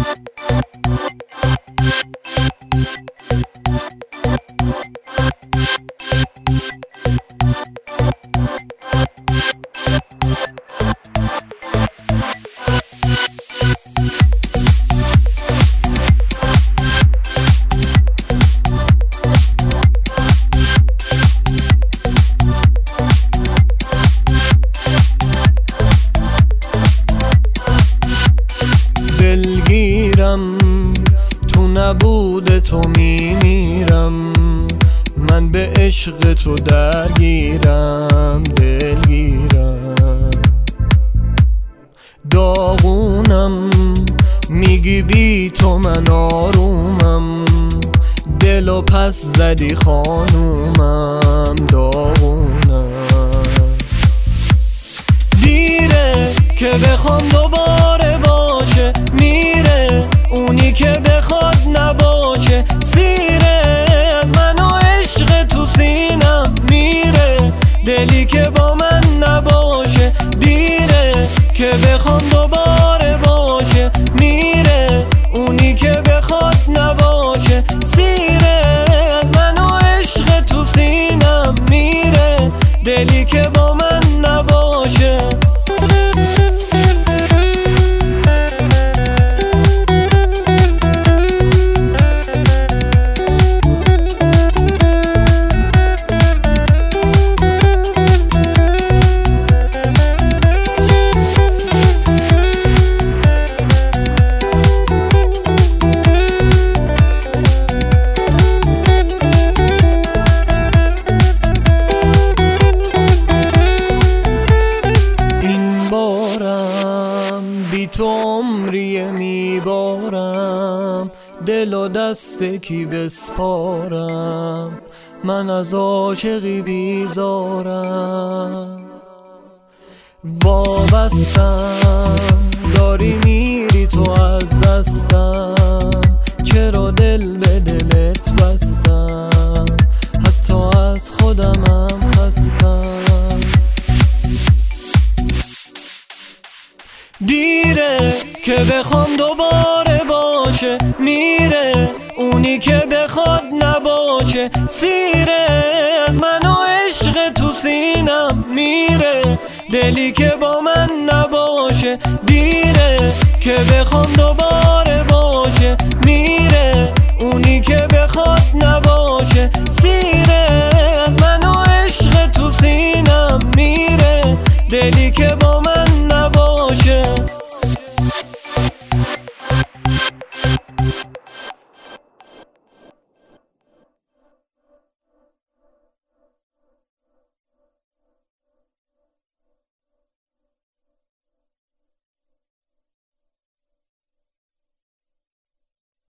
دلگیرم تو نبود تو میمیرم، من به عشق تو درگیرم، دلگیرم داغونم، میگی بی تو من آرومم، دلو پس زدی خانومم، داغونم دیره که بخوام دوباره باشه، میره اونی که بخواد نباشه، سیره از من و عشق تو سینم، میره دلی که با من نباشه، دیره که بخوام دوباره باشه، میره اونی که بخواد نباشه، سیره از من و عشق تو سینم، میره دلی که با من نباشه. بی تو عمریه میبارم، دل و دست کی بسپارم، من از عاشقی بیزارم، وابستم داری میری تو از دستم، چرا دل به دلت بستم، حتی از خودمم خستم، دیره که بخوام دوباره باشه، میره اونی که بخواد نباشه، سیره از من و عشق تو سینم، میره دلی که با من نباشه، دیره که بخوام دوباره